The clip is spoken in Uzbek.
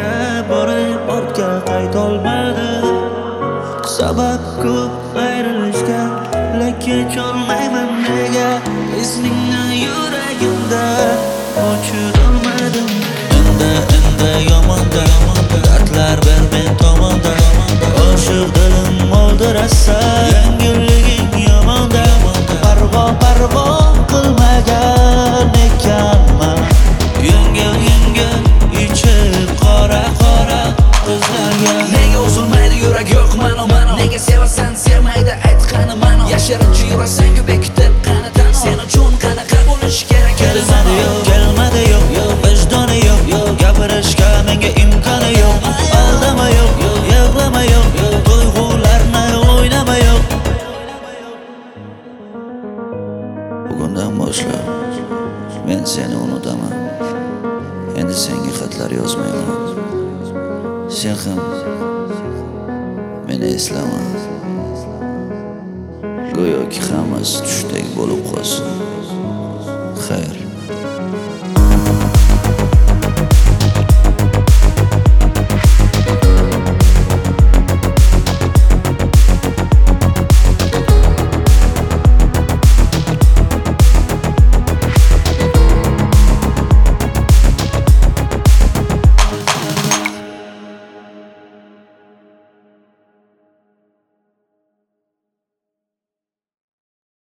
yerga borib ortga qaytolmadim. Sabab ko'p ayrilishga, lekin cholmayman nega esingni yuragimda o'chirolmadim. Endi yomonda dardlar ber men tomonda, oshiq dilim oldirasa yengilliging yomonda. Parvo qilmagan ekanman, yengil ichib qora qizlarga. Nega uzilmaydi yurak yo'q mano nega sevasan sevmaydi ayt qani mano yashirincha yurasan bekitib qani tan sen uchun qanaqa bo'lishi kerak kelmadi yo'q vijdoni yo'q gapirishga menga imkoni yo'q. Aldama yo'q yig'lama yo'q tuyg'ularni o'ynama yo'q. Bugundan boshlab men seni unutaman. Endi senga xatlar yozmayman. Sen ham meni eslama. Go'yoki hammasi tushdek bo'lib qolsin. Xayr.